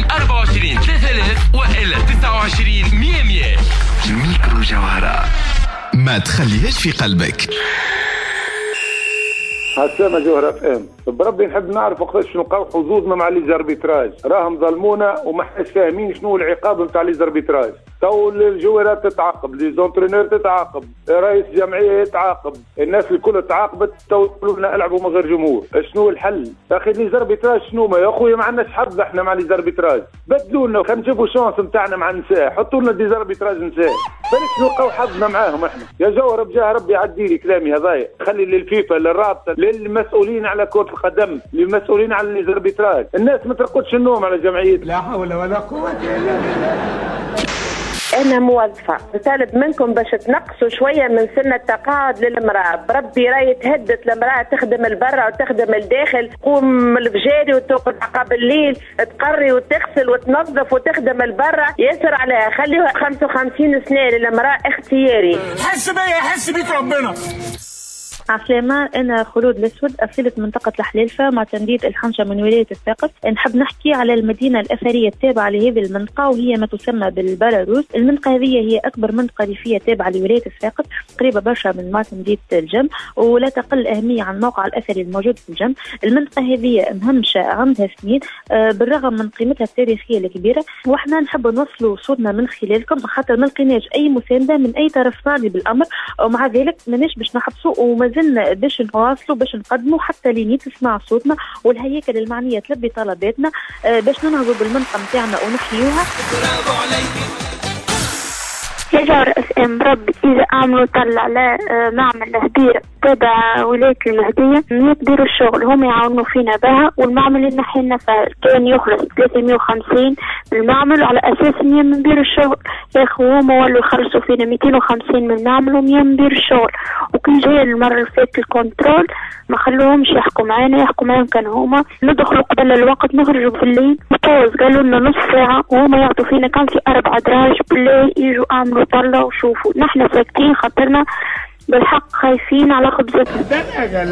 24 33 وإلا 29 100. ميكرو جوهرة، ما تخليهاش في قلبك. هسامة جوهرة فهم بربي نحب نعرف وقتاش نلقاو حظوظنا مع لي زاربيتراج. راهم ظلمونا وما حناش فاهمين شنو العقاب نتاع لي زاربيتراج. تو الجوهرات تتعاقب، لي زونترينور تتعاقب، رئيس جمعيه يتعاقب، الناس الكل تعاقبت. تو لنا العبوا من غير جمهور. شنو الحل؟ اخي لي زاربيتراج شنو ما يا خويا؟ ما عندناش حظ احنا مع لي زاربيتراج. بدلوا لنا خلينا نشوفوا شانس نتاعنا مع النساء، حطوا لنا دي زاربيتراج نساء، بلاش نلقاو حظنا معاهم احنا. يا جوهر بجاه ربي عدي لي كلامي هذايا، خلي للفيفا للرابطه للمسؤولين على كرة القدم للمسؤولين على لي زاربيتراج. الناس ما ترقدش النوم على جمعيتنا. لا حول ولا قوة إلا بالله. أنا موظفة بطالب منكم باش تنقصوا شوية من سن التقاعد للمرأة. بربي راهي تهدت المرأة تخدم البرة وتخدم الداخل، تقوم الفجاري وتوقف عقب الليل، تقري وتغسل وتنظف وتخدم البرة. ياسر عليها، خليها 55 سنة للمرأة اختياري. حس بيك ربنا. عسلامة، أنا خلود الأسود، أصيلة منطقة الحليلفة مع تمديد الحنشة من ولاية الساقط. نحب نحكي على المدينة الأثرية التابعة لهذه المنطقة وهي ما تسمى بالبلاروس. المنطقة هذه هي أكبر منطقة ريفية تابعة لولاية الساقط، قريبة برشا من معتمدية الجم ولا تقل أهمية عن الموقع الأثري الموجود في الجم. المنطقة هذه مهمشة عندها سنين بالرغم من قيمتها التاريخية الكبيرة، وإحنا نحب نوصلوا صوتنا من خلالكم خاطر ما لقيناش أي مساندة من أي طرف راضي بالأمر، ومع ذلك ماناش باش نحبسوا وما زلنا باش نواصلوا باش نقدموا حتى لين تسمع صوتنا والهياكل المعنيه تلبي طلباتنا باش ننهضوا بالمنطقه نتاعنا ونحيوها. يا جار اس ام ربي اذا عملوا طلع على معمل كبير تبع ولاية المهدية يقدروا الشغل، هم يعاونوا فينا بها، والمعمل اللي نحينا كان يخلص 350 بالمعمل على اساس انهم نديروا الشغل. يا اخو هما ولوا يخلصوا فينا 250 من المعمل وميم نديروا الشغل. وكي جاي المرة اللي فاتت الكنترول ما خلوهمش يحكوا معانا، يحكوا معاهم كان هما ندخلوا قبل الوقت نخرجوا في الليل بوز، قالوا لنا نص ساعة وهما يعطوا فينا كان في 4 دراج بالليل يجوا اعملوا طلة وشوفوا. نحن ساكتين خاطرنا بالحق خايفين على خبزتنا.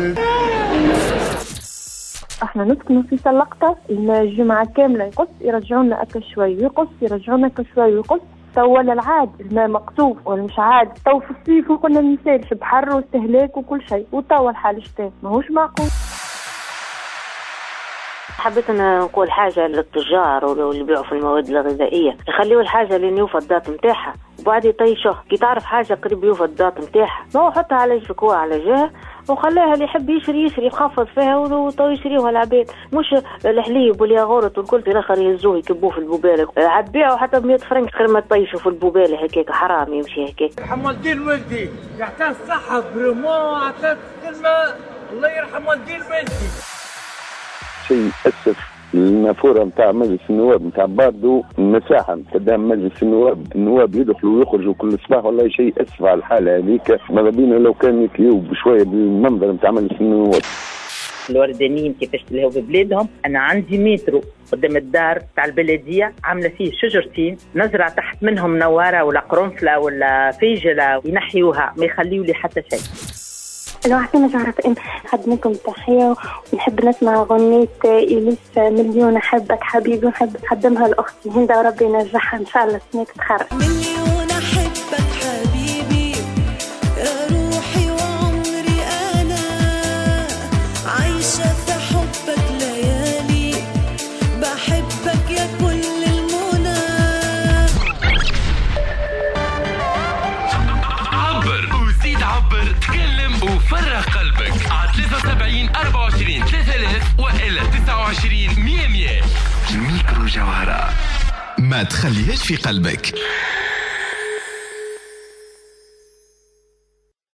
احنا نسكنوا في سلقطة، الجمعة كاملة يقص يرجعونا أكا شوي ويقص، يرجعونا أكا شوي ويقص. تو العاد الماء مقطوف ولا مش عاد، تو في الصيف وكنا نسالش بحر واستهلاك وكل شيء، وتوا الحال شتاء ماهوش معقول. حبيت أنا نقول حاجة للتجار واللي بيعوا في المواد الغذائية، يخليوا الحاجة اللي يوفى الدات متاعها وبعد يطيشوها. كي تعرف حاجة قريب يوفى الدات متاعها ما هو حطها على يفكوها على جهة وخليها اللي يحب يشري يخفض فيها وطو يشريوها العباد. مش الحليب والياغورت والكل في الاخر يهزوه يكبوه في البوبالة عتبيعوا حتى ب100 فرنك خير ما تطيشوا في البوبالة هكاك. حرام يمشي هكاك. يرحم والدين ولدي يعطيه الصحة بريمون، عطاك كلمة الله يرحم والدين ولدي. شيء أسف النافورة نتاع مجلس النواب نتاع باردو المساحة قدام مجلس النواب يدخلوا ويخرجوا كل صباح. والله شيء أسف على الحالة هذيك. ماذا بينا لو كان يتليو بشوية بالمنظر نتاع مجلس النواب. الوردانيين كيفاش تلهوا ببلادهم. أنا عندي مترو قدام الدار تاع البلدية عاملة فيه شجرتين نزرع تحت منهم نوارة ولا قرنفلة ولا فيجلة ينحيوها ما يخليوا لي حتى شيء. لو احنا نعرف ان حد منكم تحية ونحب نسمع أغنية إليس مليون أحبك حبيبي ونحب نقدمها لأختي هند وربي ينجحها إن شاء الله سنة تتخرج. مليون أحبك حبيبي يا روحي وعمري أنا عايشة في حبك ليالي بحبك يا كل المنى. عبر وزيد عبر تكلم وفرغ قلبك على 73 24 3000 وإلا 29 100. ميكرو جوهرة، ما تخليهاش في قلبك.